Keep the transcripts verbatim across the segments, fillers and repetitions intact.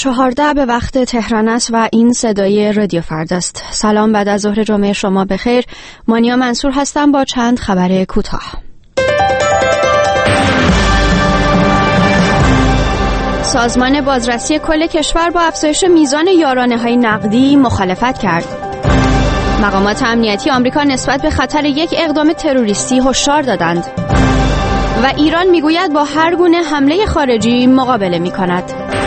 چهارده به وقت تهران است و این صدای رادیو فردا است. سلام، بعد از ظهر جمعه شما بخیر. مانیا منصور هستم با چند خبر کوتاه. سازمان بازرسی کل کشور با افزایش میزان یارانه‌های نقدی مخالفت کرد. مقامات امنیتی آمریکا نسبت به خطر یک اقدام تروریستی هشدار دادند. و ایران میگوید با هر گونه حمله خارجی مقابله می‌کند.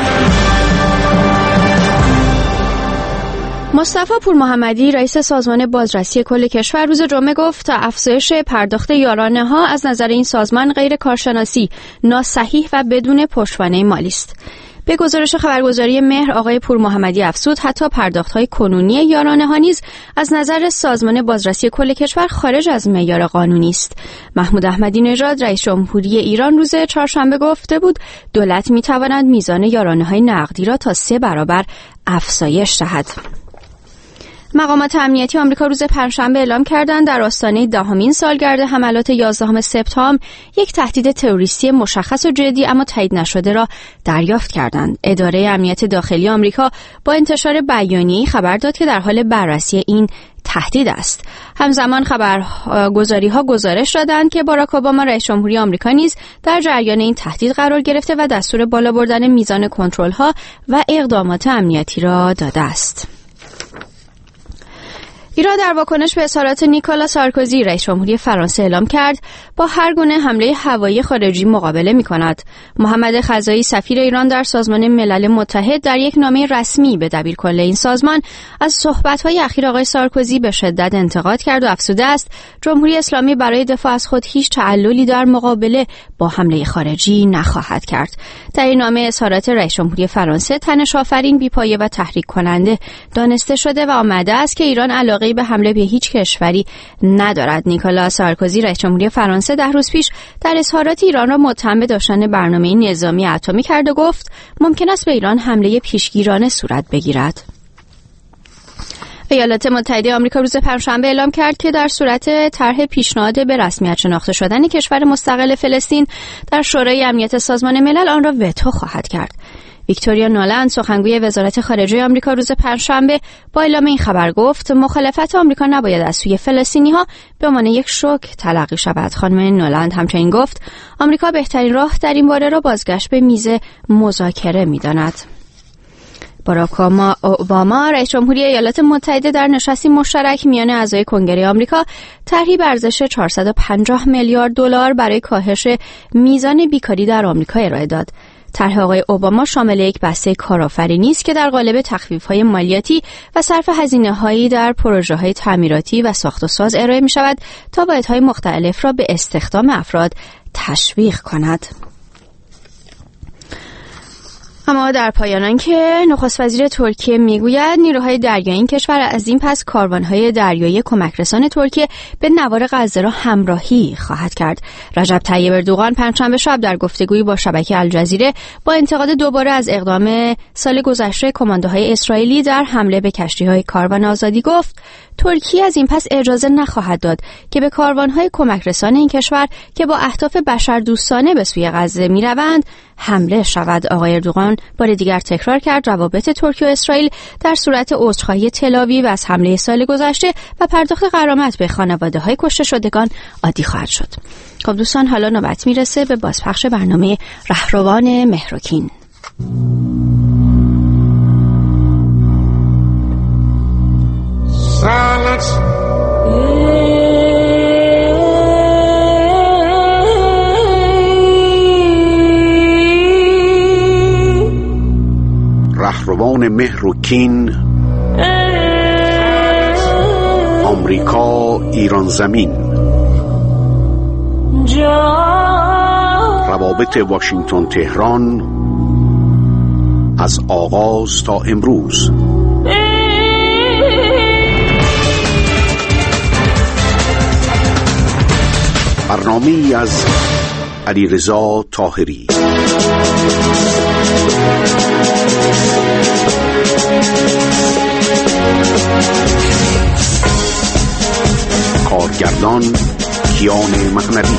مصطفی پورمحمدی رئیس سازمان بازرسی کل کشور روز جمعه گفت افزایش پرداخت یارانه‌ها از نظر این سازمان غیر کارشناسی، ناصحیح و بدون پشتوانه مالی است. به گزارش خبرگزاری مهر آقای پورمحمدی افزود حتی پرداخت‌های کنونی یارانه‌ها نیز از نظر سازمان بازرسی کل کشور خارج از معیار قانونی است. محمود احمدی نژاد رئیس جمهوری ایران روز چهارشنبه گفته بود دولت می‌تواند میزان یارانه‌های نقدی را تا سه برابر افزایش دهد. مقامات امنیتی آمریکا روز پنجشنبه اعلام کردند در آستانه دهمین سالگرد حملات یازدهم سپتامبر یک تهدید تروریستی مشخص و جدی اما تایید نشده را دریافت کردند. اداره امنیت داخلی آمریکا با انتشار بیانیه‌ای خبر داد که در حال بررسی این تهدید است. همزمان خبرگزاری‌ها گزارش دادند که باراک اوباما رئیس جمهوری آمریکا نیز در جریان این تهدید قرار گرفته و دستور بالا بردن میزان کنترل‌ها و اقدامات امنیتی را داده است. ایران در واکنش به اظهارات نیکولا سارکوزی رئیس جمهوری فرانسه اعلام کرد با هر گونه حمله هوایی خارجی مقابله می‌کند. محمد خزایی سفیر ایران در سازمان ملل متحد در یک نامه رسمی به دبیرکل این سازمان از صحبت‌های اخیر آقای سارکوزی به شدت انتقاد کرد و افزوده است جمهوری اسلامی برای دفاع از خود هیچ تعللی در مقابله با حمله خارجی نخواهد کرد. در این نامه اظهارات رئیس جمهوری فرانسه تنش‌آفرین، بی‌پایه و تحریک کننده دانسته شده و آمده است که ایران علاقه به حمله به هیچ کشوری ندارد. نیکولا سارکوزی رئیس جمهوری فرانسه ده روز پیش در اظهارات ایران را متهم به داشتن برنامه نظامی اتمی کرد و گفت ممکن است به ایران حمله پیشگیرانه صورت بگیرد. ایالات متحده آمریکا روز پنجشنبه اعلام کرد که در صورت طرح پیشنهاد به رسمیت شناخته شدن کشور مستقل فلسطین در شورای امنیت سازمان ملل آن را وتو خواهد کرد. ویکتوریا نولند سخنگوی وزارت خارجه آمریکا روز پنجشنبه با اعلام این خبر گفت مخالفت آمریکا نباید از سوی فلسطینی‌ها به عنوان یک شوک تلقی شود. خانم نولند همچنین گفت آمریکا بهترین راه در این باره را بازگشت به میز مذاکره می‌داند. باراک اوباما رئیس جمهوری ایالات متحده در نشستی مشترک میان اعضای کنگره آمریکا طرحی به ارزش چهارصد و پنجاه میلیارد دلار برای کاهش میزان بیکاری در آمریکا ارائه داد. طرح آقای اوباما شامل یک بسته کارآفرینی است که در قالب تخفیف‌های مالیاتی و صرف هزینه‌هایی در پروژه‌های تعمیراتی و ساخت و ساز ارائه می‌شود تا واحدهای مختلف را به استخدام افراد تشویق کند. اما در پایان که نخست وزیر ترکیه میگوید نیروهای دریایی این کشور از این پس کاروانهای دریایی کمکرسان ترکیه به نوار غزه را همراهی خواهد کرد. رجب طیب اردوغان پنجشنبه شب در گفتگویی با شبکه الجزیره با انتقاد دوباره از اقدام سال گذشته کماندوهای اسرائیلی در حمله به کشتی‌های کاروان آزادی گفت ترکیه از این پس اجازه نخواهد داد که به کاروانهای کمکرسان این کشور که با اهداف بشردوستانه به سوی غزه میروند حمله شود. آقای اردوغان بار دیگر تکرار کرد روابط ترکیه و اسرائیل در صورت عذرخواهی تل‌آویو از حمله سال گذشته و پرداخت غرامت به خانواده‌های کشته شدگان عادی خواهد شد. خب دوستان، حالا نوبت میرسه به بازپخش برنامه رهروان مهر و کین. Silence. رهروان مهر و کین. آمریکا ایران زمین. روابط واشنگتن تهران از آغاز تا امروز. برنامه‌ای از علیرضا طاهری. کارگردان کیان مهنوی.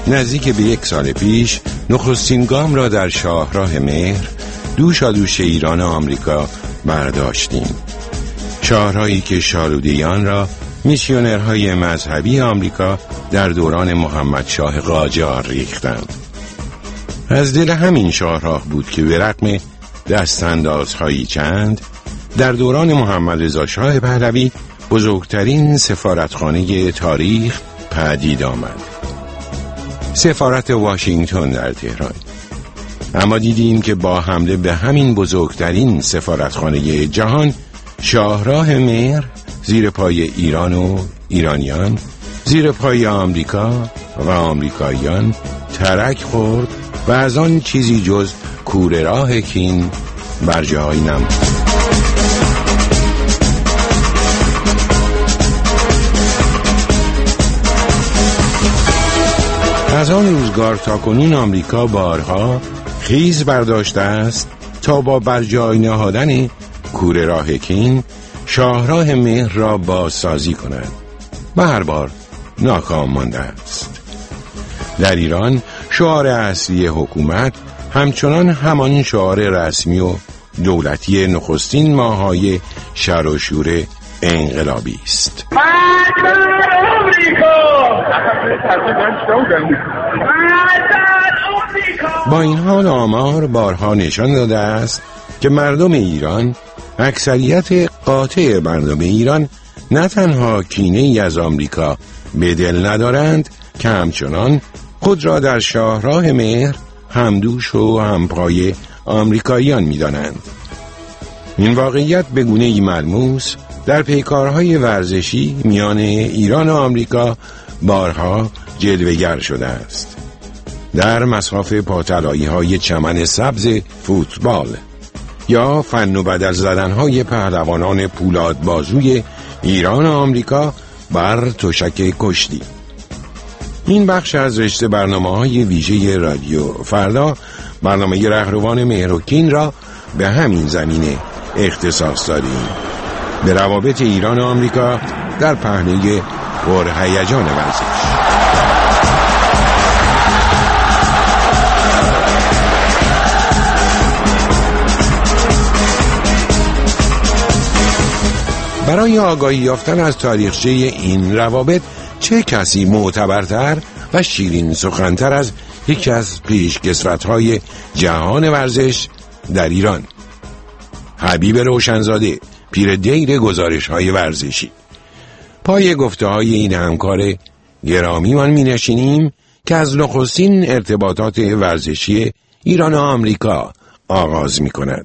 نزدیک به یک سال پیش نخستین گام را در شاهراه مهر دوشادوش ایران و آمریکا برداشتیم. شاهراهی که شالودیان را میسیونرهای مذهبی آمریکا در دوران محمد شاه قاجار ریختند. از دل همین شاهراه بود که به رغم دستاندازهایی چند در دوران محمد رضا شاه پهلوی بزرگترین سفارتخانه تاریخ پدید آمد، سفارت واشنگتن در تهران. اما دیدیم که با حمله به همین بزرگترین سفارتخانه جهان، شاهراه مهر زیر پای ایران و ایرانیان، زیر پای آمریکا و آمریکاییان ترک خورد و از آن چیزی جز کوره راه کین بر جای نماند. از آن روزگار تا کنون آمریکا بارها خیز برداشته است تا با برجای نهادن کوره راه کین شاهراه مهر را بازسازی کند و هر بار ناکام مانده است. در ایران شعار اصلی حکومت همچنان همان شعار رسمی و دولتی نخستین ماه‌های شر و شور انقلابی است. با این حال آمار بارها نشان داده است که مردم ایران، اکثریت قاطع مردم ایران، نه تنها کینه‌ای از آمریکا به دل ندارند که همچنان خود را در شاهراه مهر همدوش و همپای آمریکاییان می‌دانند. این واقعیت به گونه‌ای ملموس در پیکارهای ورزشی میان ایران و آمریکا بارها جلوه‌گر شده است. در مصاف پاتلایی‌های چمن سبز فوتبال یا فن و بدل زدن‌های پهلوانان پولاد بازوی ایران و آمریکا بر تشک کشتی. این بخش از رشته برنامه‌های ویژه رادیو فردا، برنامه رهروان مهر و کین را به همین زمینه اختصاص دادیم، به روابط ایران و آمریکا در پهنه پرهیجان ورزش. برای آگاهی یافتن از تاریخچه این روابط چه کسی معتبرتر و شیرین سخنتر از یکی از پیشکسوت‌های جهان ورزش در ایران، حبیب روشنزاده، پیر دیر گزارش‌های ورزشی. پای گفته‌های این همکار گرامیمان می‌نشینیم که از نخستین ارتباطات ورزشی ایران و آمریکا آغاز می‌کند.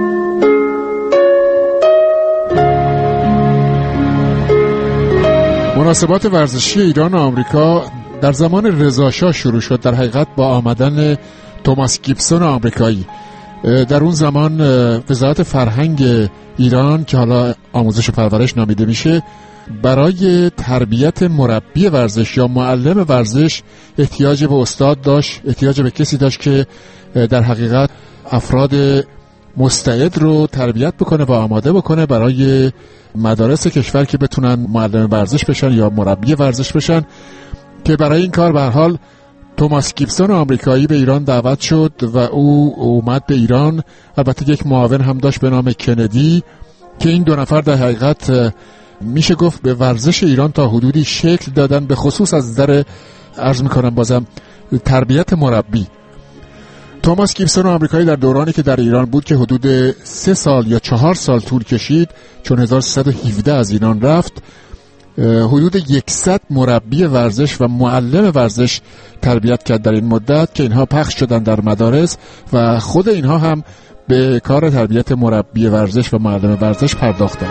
مناسبات ورزشی ایران و آمریکا در زمان رضا شاه شروع شد، در حقیقت با آمدن توماس گیبسون آمریکایی. در اون زمان وزارت فرهنگ ایران که حالا آموزش و پرورش نامیده میشه، برای تربیت مربی ورزش یا معلم ورزش احتیاج به استاد داشت، احتیاج به کسی داشت که در حقیقت افراد مستعد رو تربیت بکنه و آماده بکنه برای مدارس کشور که بتونن معلم ورزش بشن یا مربی ورزش بشن. که برای این کار به هر حال توماس گیبسون آمریکایی به ایران دعوت شد و او اومد به ایران. البته یک معاون هم داشت به نام کندی که این دو نفر در حقیقت میشه گفت به ورزش ایران تا حدودی شکل دادن، به خصوص از نظر عرض میکنم بازم تربیت مربی. توماس گیبسون آمریکایی در دورانی که در ایران بود که حدود سه سال یا چهار سال طول کشید، چون هزار و سیصد و هفده از ایران رفت، حدود یکصد مربی ورزش و معلم ورزش تربیت کرد در این مدت که اینها پخش شدن در مدارس و خود اینها هم به کار تربیت مربی ورزش و معلم ورزش پرداختند.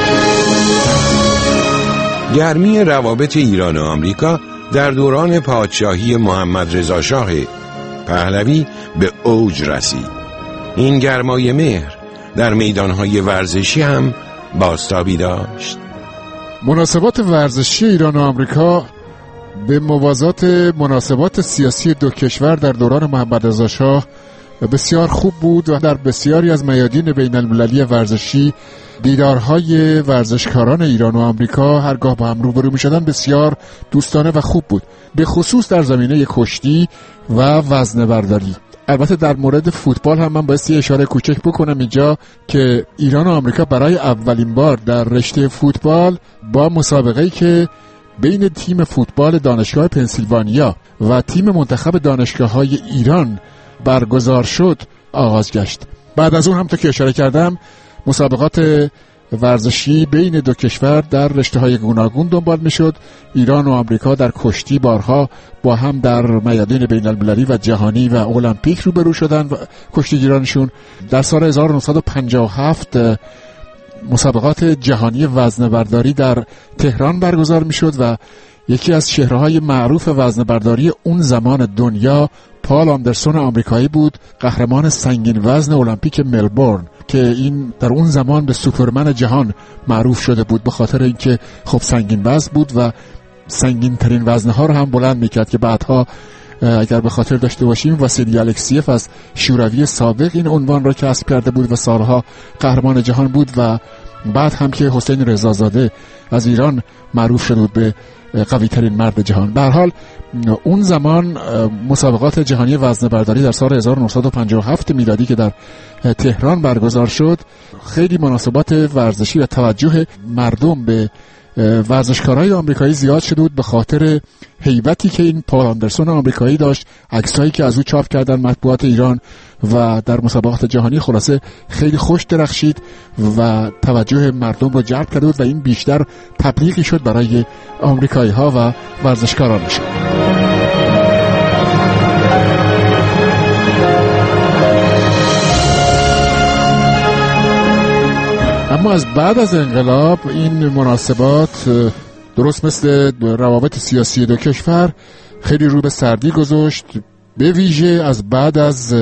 گرمی روابط ایران و آمریکا در دوران پادشاهی محمد رضا شاه پهلوی به اوج رسید. این گرمای مهر در میدانهای ورزشی هم بازتابی داشت. مناسبات ورزشی ایران و آمریکا به موازات مناسبات سیاسی دو کشور در دوران محمد رضا شاه بسیار خوب بود و در بسیاری از میادین بین المللی ورزشی دیدارهای ورزشکاران ایران و آمریکا هرگاه با هم روبرو می شدن بسیار دوستانه و خوب بود، به خصوص در زمینه کشتی و وزنه برداری. البته در مورد فوتبال هم من باید یه اشاره کوچک بکنم اینجا که ایران و آمریکا برای اولین بار در رشته فوتبال با مسابقه‌ای که بین تیم فوتبال دانشگاه پنسیلوانیا و تیم منتخب دانشگاه‌های ایران برگزار شد آغاز گشت. بعد از اون هم تا که اشاره کردم مسابقات ورزشی بین دو کشور در رشته‌های گوناگون دنبال می‌شد. ایران و آمریکا در کشتی بارها با هم در میادین بین‌المللی و جهانی و المپیک روبرو شدند و کشتیگیرانشون در سال هزار و نهصد و پنجاه و هفت مسابقات جهانی وزنه برداری در تهران برگزار می‌شد و یکی از چهره‌های معروف وزنه برداری اون زمان دنیا پال آندرسون آمریکایی بود، قهرمان سنگین وزن المپیک ملبورن که این در اون زمان به سوپرمن جهان معروف شده بود به خاطر اینکه خب سنگین وزن بود و سنگین ترین وزنه ها رو هم بلند میکرد که بعدها اگر به خاطر داشته باشیم واسیلی الکسیف از شوروی سابق این عنوان را کسب کرده بود و سالها قهرمان جهان بود و بعد هم که حسین رضازاده از ایران معروف شده بود به قوی ترین مرد جهان. به هر حال اون زمان مسابقات جهانی وزنه برداری در سال هزار و نهصد و پنجاه و هفت میلادی که در تهران برگزار شد خیلی مناسبات ورزشی و توجه مردم به ورزشکارای آمریکایی زیاد شده بود به خاطر هیبتی که این پال آندرسون آمریکایی داشت، عکسایی که از او چاپ کردن مطبوعات ایران و در مسابقات جهانی خلاصه خیلی خوش درخشید و توجه مردم رو جلب کرده بود و این بیشتر تبلیغی شد برای آمریکایی ها و ورزشکارانشون. اما از بعد از انقلاب این مناسبات درست مثل روابط سیاسی دو کشور خیلی رو به سردی گذاشت، به ویژه از بعد از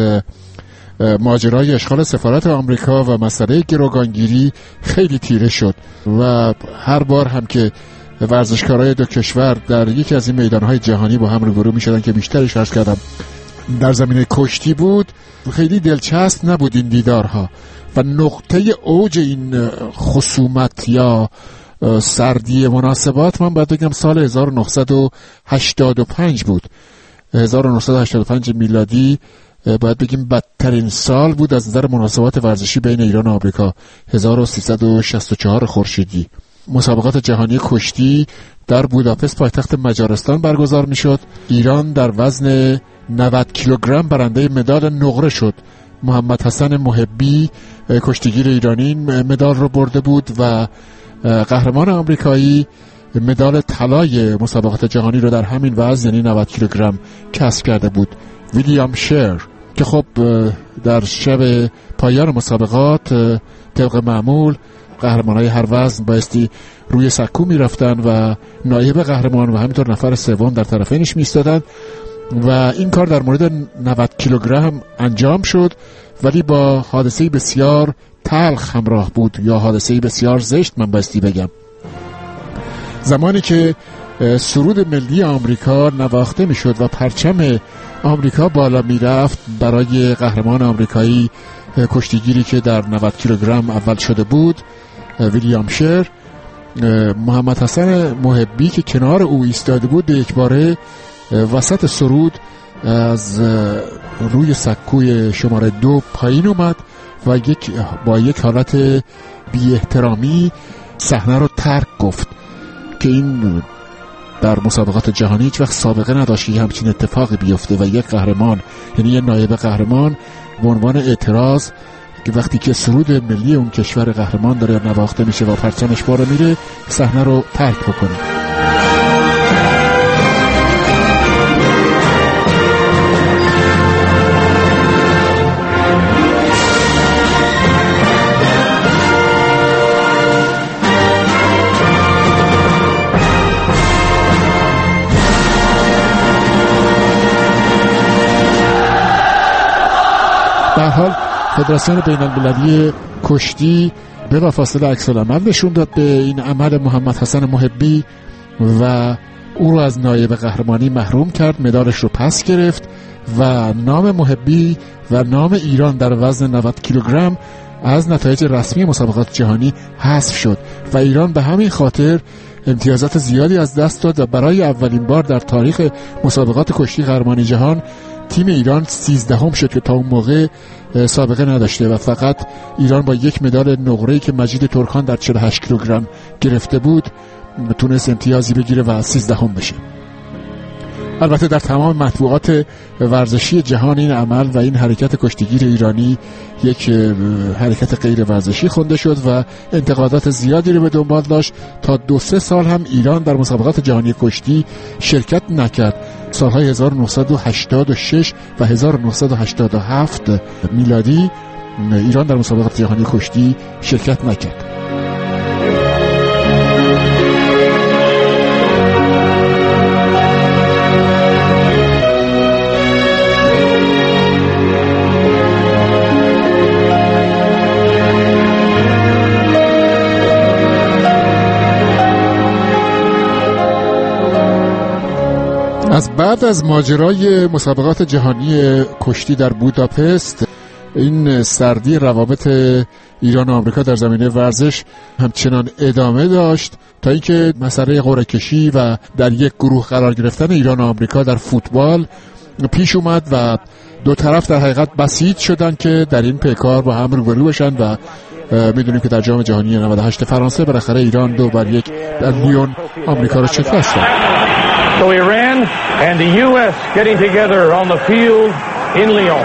ماجرای اشغال سفارت آمریکا و مسئله گروگانگیری خیلی تیره شد و هر بار هم که ورزشکارای دو کشور در یکی از این میدانهای جهانی با هم روبرو می شدن که بیشترش عرض کردم در زمینه کشتی بود، خیلی دلچسب نبود این دیدارها و نقطه اوج این خصومت یا سردی مناسبات من باید بگم سال هزار و نهصد و هشتاد و پنج بود. هزار و نهصد و هشتاد و پنج میلادی باید بگیم بدترین سال بود از نظر مناسبات ورزشی بین ایران و آمریکا. هزار و سیصد و شصت و چهار خورشیدی مسابقات جهانی کشتی در بوداپست پایتخت مجارستان برگزار میشد. ایران در وزن نود کیلوگرم برنده مدال نقره شد. محمد حسن محبی کشتیگیر ایرانی مدال رو برده بود و قهرمان آمریکایی مدال طلای مسابقات جهانی رو در همین وزن یعنی نود کیلوگرم کسب کرده بود. ویلیام شیر که خب در شب پایان مسابقات طبق معمول قهرمانای هر وزن بایستی روی سکو می رفتن و نایب قهرمان و همینطور نفر سوم در طرفینش می ایستادن و این کار در مورد نود کیلوگرم انجام شد ولی با حادثه بسیار تلخ همراه بود یا حادثه بسیار زشت من بایستی بگم. زمانی که سرود ملی آمریکا نواخته می شد و پرچم آمریکا بالا می رفت برای قهرمان آمریکایی کشتیگیری که در نود کیلوگرم اول شده بود ویلیام شیر، محمد حسن محبی که کنار او ایستاده بود به یک باره وسط سرود از روی سکوی شماره دو پایین اومد و یک با یک حالت بی احترامی صحنه رو ترک گفت که این در مسابقات جهانی هیچ وقت سابقه نداشت که همچین اتفاقی بیفته و یک قهرمان یعنی یک نایب قهرمان به عنوان اعتراض که وقتی که سرود ملی اون کشور قهرمان داره نواخته میشه و پرچمش بالا میره صحنه رو ترک بکنه. به هر حال فدراسیون بین المللی کشتی بلافاصله عکس العمل نشون داد به این عمل محمد حسن محبی و او رو از نایب قهرمانی محروم کرد، مدالش رو پس گرفت و نام محبی و نام ایران در وزن نود کیلوگرم از نتایج رسمی مسابقات جهانی حذف شد و ایران به همین خاطر امتیازات زیادی از دست داد و برای اولین بار در تاریخ مسابقات کشتی قهرمانی جهان تیم ایران سیزدهم شد که تا اون موقع سابقه نداشته و فقط ایران با یک مدال نقره‌ای که مجید ترکان در چهل و هشت کیلوگرم گرفته بود تونست امتیازی بگیره و سیزدهم بشه. البته در تمام مطبوعات ورزشی جهان این عمل و این حرکت کشتیگیر ایرانی یک حرکت غیر ورزشی خونده شد و انتقادات زیادی رو به دنبال داشت تا دو سه سال هم ایران در مسابقات جهانی کشتی شرکت نکرد. سالهای هزار و نهصد و هشتاد و شش و هزار و نهصد و هشتاد و هفت میلادی ایران در مسابقات جهانی کشتی شرکت نکرد. از بعد از ماجرای مسابقات جهانی کشتی در بوداپست این سردی روابط ایران و آمریکا در زمینه ورزش همچنان ادامه داشت تا اینکه مسئله قرعه کشی و در یک گروه قرار گرفتن ایران و آمریکا در فوتبال پیش اومد و دو طرف در حقیقت بسیج شدن که در این پیکار با هم روبرو بشن و میدونیم که در جام جهانی نود و هشت فرانسه بالاخره ایران دو بر یک در لیون آمریکا رو شکست داد. So Iran and the U S getting together on the field in Lyon.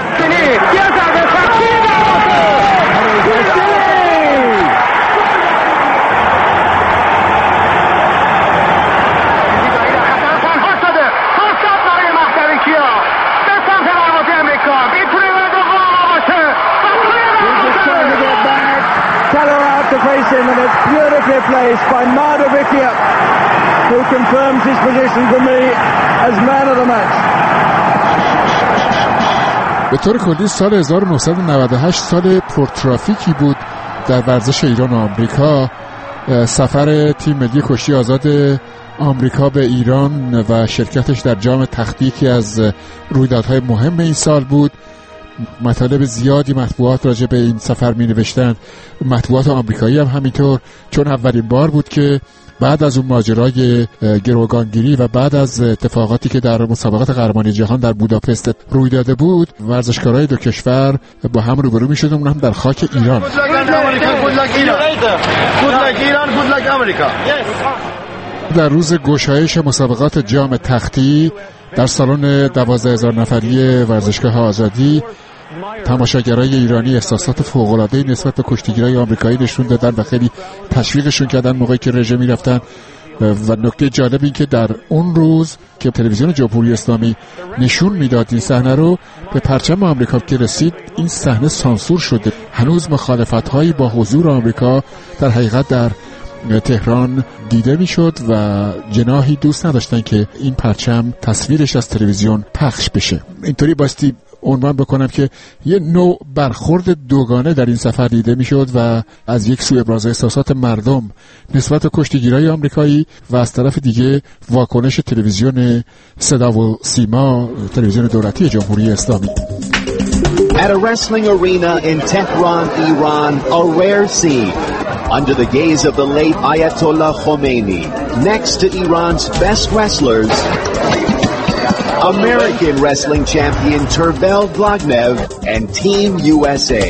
And it's beautifully placed by Madovicia, who confirms his position for me as man of the match. به طور کلی سال هزار و نهصد و نود و هشت سال پرترافیکی بود در ورزش ایران و آمریکا. سفر تیم ملی کشتی آزاد آمریکا به ایران و شرکتش در جام تختی یکی از رویدادهای مهم این سال بود. مطالب زیادی مطبوعات راجع به این سفر می نوشتند، مطبوعات آمریکایی هم همینطور، چون اولین بار بود که بعد از اون ماجرای گروگانگیری و بعد از اتفاقاتی که در مسابقات قهرمانی جهان در بوداپست روی داده بود ورزشکارای دو کشور با هم روبرو می شدن، اون هم در خاک ایران. در روز گشایش مسابقات جام تختی در سالن دوازده هزار نفری ورزشگاه آزادی تماشاگرای ایرانی احساسات فوق‌العاده‌ای نسبت به کشتیگیرای آمریکایی نشون دادن و خیلی تشویقشون کردن موقعی که رژه می‌رفتن. و نکته جالب این که در اون روز که تلویزیون جمهوری اسلامی نشون میداد این صحنه رو، به پرچم آمریکا که رسید این صحنه سانسور شده. هنوز مخالفت‌هایی با حضور آمریکا در حقیقت در تهران دیده میشد و جناحی دوست نداشتن که این پرچم تصویرش از تلویزیون پخش بشه. اینطوری باستی عنوان بکنم که یه نوع برخورد دوگانه در این سفر دیده میشد و از یک سو ابراز احساسات مردم نسبت به کشتیگیرای آمریکایی و از طرف دیگه واکنش تلویزیون صدا و سیما، تلویزیون دولتی جمهوری اسلامی. At a wrestling arena in Tehran, Iran, a rare scene. Under the gaze of the late Ayatollah Khomeini, next to Iran's best wrestlers, American wrestling champion Tervel Blagnev and Team U S A.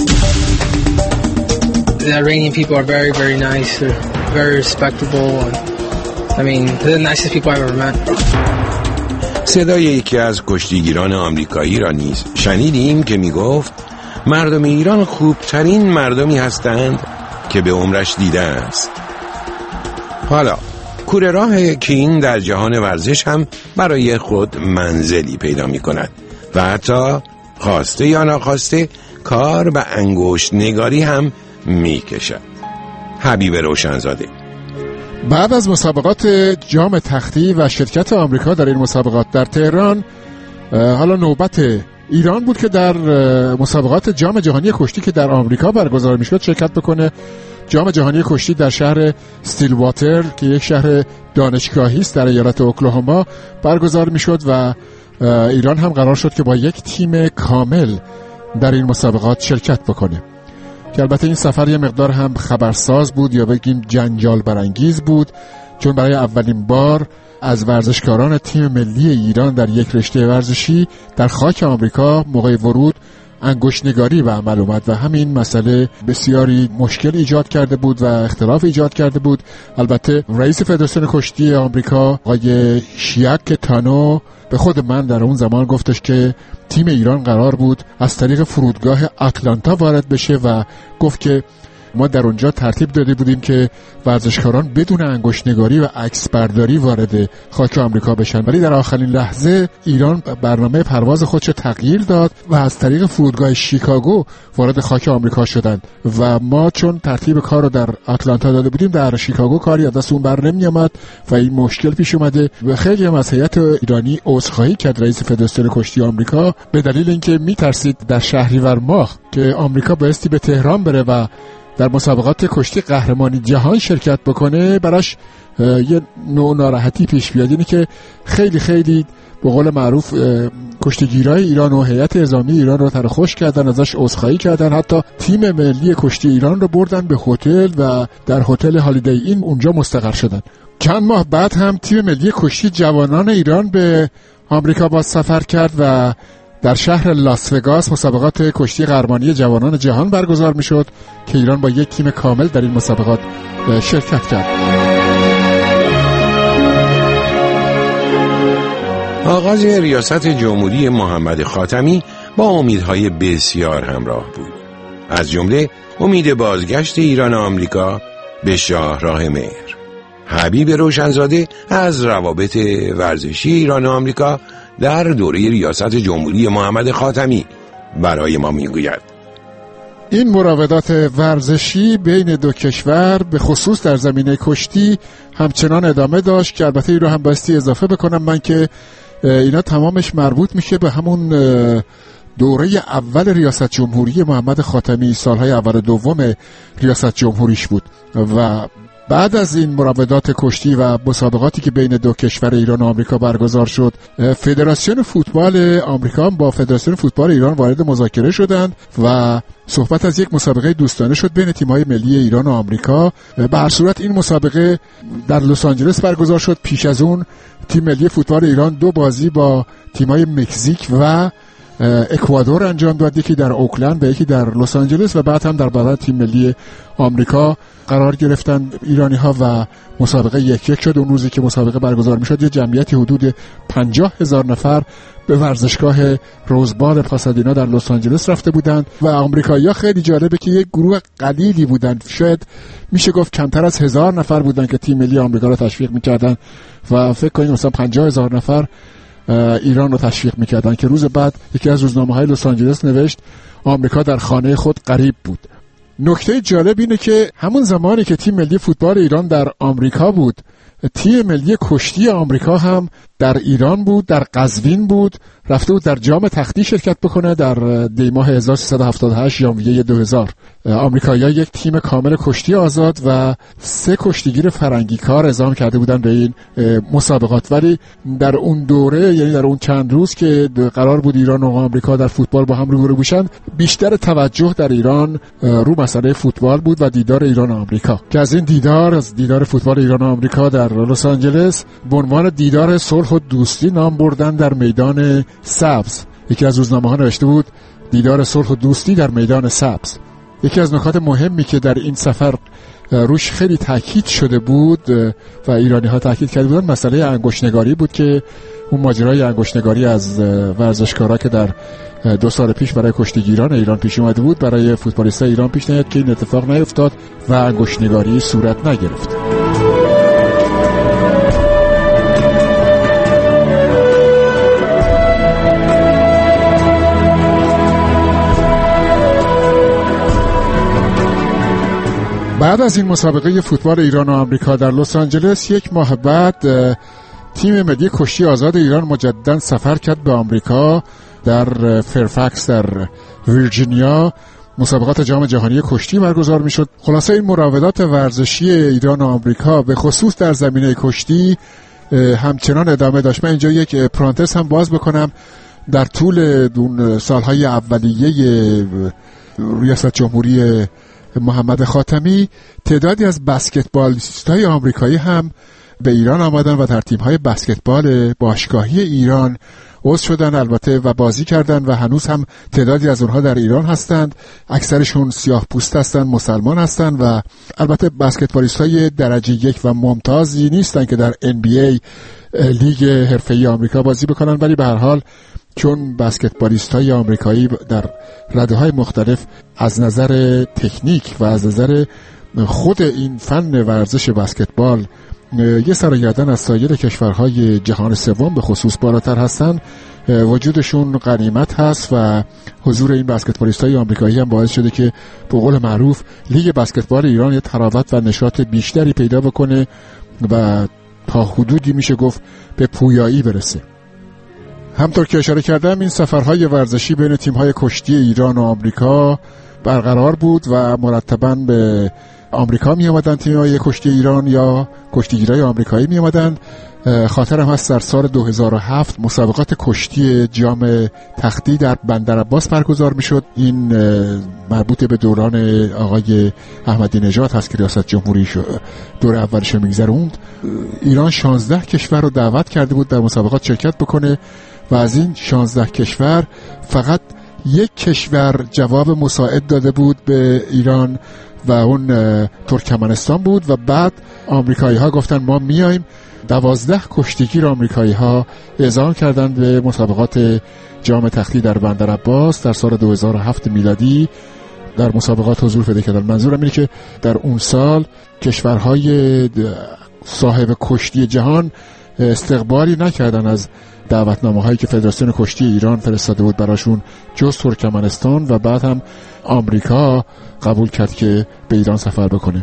The Iranian people are very, very nice. They're very respectable. And, I mean, they're the nicest people I've ever met. صدای یکی از کشتیگیران آمریکایی را نیز شنیدیم که می گفت مردم ایران خوبترین مردمی هستند که به عمرش دیده است. حالا کوره راه کین در جهان ورزش هم برای خود منزلی پیدا می کند و حتی خواسته یا ناخواسته کار به انگشت نگاری هم می کشد. حبیب روشنزاده. بعد از مسابقات جام تختی و شرکت آمریکا در این مسابقات در تهران، حالا نوبت ایران بود که در مسابقات جام جهانی کشتی که در آمریکا برگزار میشد شرکت بکنه. جام جهانی کشتی در شهر استیلواتر که یک شهر دانشگاهی است در ایالت اوکلاهوما برگزار میشد و ایران هم قرار شد که با یک تیم کامل در این مسابقات شرکت بکنه که البته این سفر یه مقدار هم خبرساز بود یا بگیم جنجال برانگیز بود، چون برای اولین بار از ورزشکاران تیم ملی ایران در یک رشته ورزشی در خاک آمریکا موقع ورود انگشت‌نگاری به عمل اومد و همین مسئله بسیاری مشکل ایجاد کرده بود و اختلاف ایجاد کرده بود. البته رئیس فدراسیون کشتی آمریکا آقای شیاک تانو به خود من در اون زمان گفتش که تیم ایران قرار بود از طریق فرودگاه آتلانتا وارد بشه و گفت که ما در اونجا ترتیب داده بودیم که ورزشکاران بدون انگشت‌نگاری و عکس برداری وارد خاک آمریکا بشن، ولی در آخرین لحظه ایران برنامه پرواز خودش رو تغییر داد و از طریق فرودگاه شیکاگو وارد خاک آمریکا شدند و ما چون ترتیب کار رو در آتلانتا داده بودیم در شیکاگو کاری از دست اون بر نمی‌آمد و این مشکل پیش اومده و خیلی هم از هیئت ایرانی عذرخواهی کرد رئیس فدراسیون کشتی آمریکا به دلیل اینکه می‌ترسید در شهریور ماه که آمریکا بایستی به تهران بره و در مسابقات کشتی قهرمانی جهان شرکت بکنه براش یه نوع ناراحتی پیش بیاد، اینه که خیلی خیلی به قول معروف کشتیگیرای ایران و هیئت نظامی ایران رو ترخوش کردن، ازش عذرخواهی کردن، حتی تیم ملی کشتی ایران رو بردن به هتل و در هتل هالیدی این اونجا مستقر شدن. چند ماه بعد هم تیم ملی کشتی جوانان ایران به آمریکا باز سفر کرد و در شهر لاس وگاس مسابقات کشتی قهرمانی جوانان جهان برگزار میشد که ایران با یک تیم کامل در این مسابقات شرکت کرد. آغاز ریاست جمهوری محمد خاتمی با امیدهای بسیار همراه بود، از جمله امید بازگشت ایران و آمریکا به شاهراه مهر. حبیب روشنزاده از روابط ورزشی ایران و آمریکا در دوره ریاست جمهوری محمد خاتمی برای ما میگوید: این مراودات ورزشی بین دو کشور به خصوص در زمینه کشتی همچنان ادامه داشت که البته این رو هم بایستی اضافه بکنم من که اینا تمامش مربوط میشه به همون دوره اول ریاست جمهوری محمد خاتمی، سالهای اول دوم ریاست جمهوریش بود و بعد از این مراودات کشتی و مسابقاتی که بین دو کشور ایران و آمریکا برگزار شد، فدراسیون فوتبال آمریکا با فدراسیون فوتبال ایران وارد مذاکره شدند و صحبت از یک مسابقه دوستانه شد بین تیم‌های ملی ایران و آمریکا. به هر صورت این مسابقه در لس آنجلس برگزار شد. پیش از اون تیم ملی فوتبال ایران دو بازی با تیم‌های مکزیک و اکوادور انجام داد، یکی در اوکلند و یکی در لس آنجلس و بعد هم در برابر تیم ملی آمریکا قرار گرفتن ایرانی ها و مسابقه یک یک شد. اون روزی که مسابقه برگزار می شد یه جمعیتی حدود پنجاه هزار نفر به ورزشگاه روزبال پاسادینا در لس آنجلس رفته بودند و آمریکایی‌ها خیلی جالبه که یک گروه قلیلی بودند، شاید میشه گفت کمتر از هزار نفر بودند که تیم ملی آمریکا رو تشویق میکردن و فکر کنید مثلا پنجاه هزار نفر ایران رو تشویق میکردن که روز بعد یکی از روزنامه‌های لس آنجلس نوشت آمریکا در خانه خود غریب بود. نکته جالب اینه که همون زمانی که تیم ملی فوتبال ایران در آمریکا بود، تیم ملی کشتی آمریکا هم در ایران بود، در قزوین بود، رفته بود در جام تختی شرکت بکنه در دی ماه هزار و سیصد و هفتاد و هشت ژانویه دو هزار. آمریکایی‌ها یک تیم کامل کشتی آزاد و سه کشتیگیر فرنگی کار اعزام کرده بودن به این مسابقات، ولی در اون دوره یعنی در اون چند روز که قرار بود ایران و آمریکا در فوتبال با هم روبرو بشن، بیشتر توجه در ایران رو مسئله فوتبال بود و دیدار ایران و آمریکا که از این دیدار از دیدار فوتبال ایران و آمریکا در لس آنجلس به عنوان دیدار صلح و دوستی نام بردن در میدان سبز. یکی از روزنامه‌ها نوشته بود دیدار صلح و دوستی در میدان سبز. یکی از نکات مهمی که در این سفر روش خیلی تاکید شده بود و ایرانی‌ها تاکید کرده بودن مسئله انگشت‌نگاری بود که اون ماجرای انگشت‌نگاری از ورزشکارا که در دو سال پیش برای کشتیگیران ایران پیش اومده بود برای فوتبالیستای ایران پیش نیاد که این اتفاق نیفتاد و انگشت‌نگاری صورت نگرفت. بعد از این مسابقه فوتبال ایران و آمریکا در لس آنجلس، یک ماه بعد تیم ملی کشتی آزاد ایران مجددا سفر کرد به آمریکا. در فرفکس در ویرجینیا مسابقات جام جهانی کشتی برگزار می شد. خلاصه این مراودات ورزشی ایران و آمریکا به خصوص در زمینه کشتی همچنان ادامه داشت. من اینجا یک پرانتز هم باز بکنم. در طول دون سالهای اولیه ریاست جمهوری محمد خاتمی تعدادی از بسکتبالیست‌های آمریکایی هم به ایران آمدن و در تیم‌های بسکتبال باشگاهی ایران عضو شدن البته و بازی کردن و هنوز هم تعدادی از اونها در ایران هستند. اکثرشون سیاه پوست هستند، مسلمان هستند و البته بسکتبالیست‌های درجه یک و ممتازی نیستن که در ان بی ای لیگ حرفه‌ای آمریکا بازی بکنن، ولی به هر حال چون بسکتبالیست‌های آمریکایی در رده‌های مختلف از نظر تکنیک و از نظر خود این فن ورزش بسکتبال یه سرگردن از سایر کشورهای جهان سوم به خصوص بالاتر هستن، وجودشون غنیمت هست و حضور این بسکتبالیست‌های آمریکایی هم باعث شده که به قول معروف لیگ بسکتبال ایران یه تراوت و نشاط بیشتری پیدا بکنه و تا حدودی میشه گفت به پویایی برسه. همطور که اشاره کردم این سفرهای ورزشی بین تیم‌های کشتی ایران و آمریکا برقرار بود و مرتباً به آمریکا می آمدن تیم‌های کشتی ایران یا کشتیگیرای آمریکایی می آمدن. خاطرم هست در سال دو هزار و هفت مسابقات کشتی جام تختی در بندرعباس برگزار می شد. این مربوط به دوران آقای احمدی نژاد هست که ریاست جمهوری دور اولش میگذروند. ایران شانزده کشور رو دعوت کرده بود در مسابقات شرکت بکنه و از این شانزده کشور فقط یک کشور جواب مساعد داده بود به ایران و اون ترکمنستان بود و بعد آمریکایی ها گفتن ما میایم. دوازده کشتیگیر آمریکایی ها اعزام کردند به مسابقات جام تختی در بندرعباس در سال دو هزار و هفت میلادی در مسابقات حضور پیدا کردند. منظورم اینه که در اون سال کشورهای صاحب کشتی جهان استقبالی نکردن از دعوتنامه هایی که فدراسیون کشتی ایران فرستاده بود براشون جز ترکمنستان و بعد هم آمریکا قبول کرد که به ایران سفر بکنه.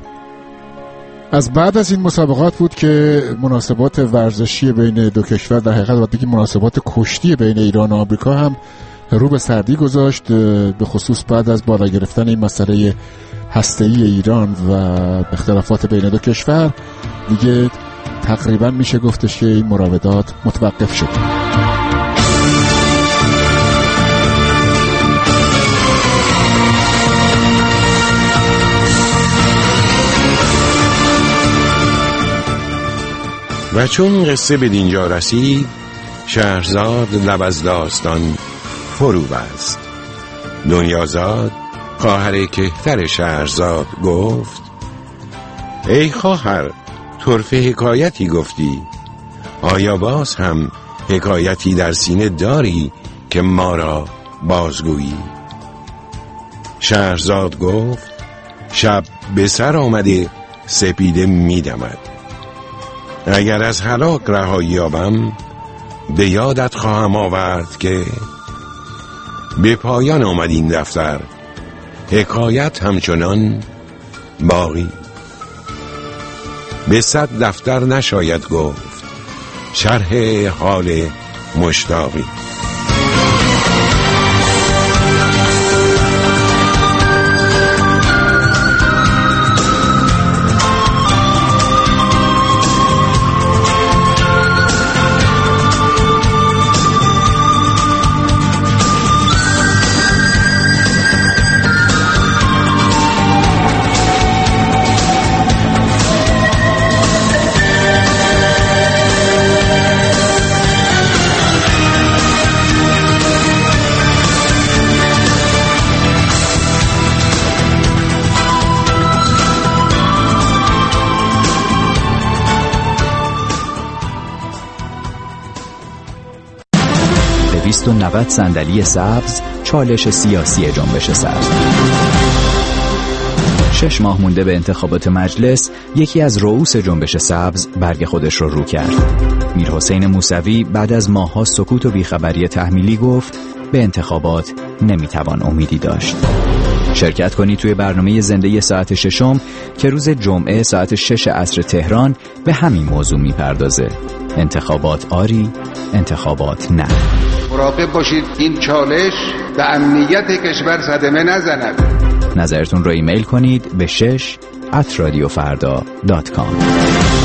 از بعد از این مسابقات بود که مناسبات ورزشی بین دو کشور در حقیقت باید بگیم مناسبات کشتی بین ایران و آمریکا هم رو به سردی گذاشت، به خصوص بعد از بالا گرفتن این مسئله هسته‌ای ایران و اختلافات بین دو کشور دیگه تقریبا میشه گفتش که این مراودات متوقف شد. و چون قصه به دینجا رسید شهرزاد لب از داستان فرو بست. دنیازاد خواهر کهتر شهرزاد گفت ای خواهر طرفه حکایتی گفتی، آیا باز هم حکایتی در سینه داری که ما را بازگویی؟ شهرزاد گفت شب به سر آمده سپیده می دمد، اگر از هلاک رهایی یابم به یادت خواهم آورد که به پایان آمد این دفتر، حکایت همچنان باقی. به صد دفتر نشاید گفت شرح حال مشتاقی. دویست و نود صندلی سبز، چالش سیاسی جنبش سبز. شش ماه مونده به انتخابات مجلس، یکی از رؤوس جنبش سبز برگ خودش رو رو کرد. میرحسین موسوی بعد از ماه‌ها سکوت و بیخبری تحمیلی گفت به انتخابات نمیتوان امیدی داشت. شرکت کنید توی برنامه زنده ساعت ششم که روز جمعه ساعت شش عصر تهران به همین موضوع میپردازه. انتخابات آری، انتخابات نه. مراقب باشید این چالش به امنیت کشور صدمه نزند. نظرتون رو ایمیل کنید به شش ات رادیو فردا دات کام.